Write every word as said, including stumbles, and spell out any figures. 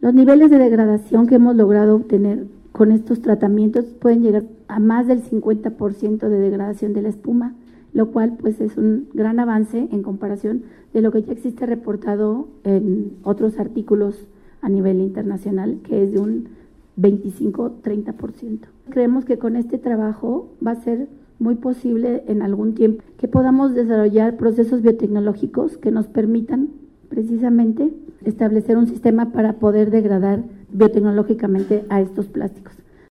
Los niveles de degradación que hemos logrado obtener con estos tratamientos pueden llegar a más del cincuenta por ciento de degradación de la espuma, lo cual pues es un gran avance en comparación de lo que ya existe reportado en otros artículos a nivel internacional, que es de un veinticinco a treinta por ciento. Creemos que con este trabajo va a ser muy posible en algún tiempo que podamos desarrollar procesos biotecnológicos que nos permitan precisamente establecer un sistema para poder degradar biotecnológicamente a estos plásticos.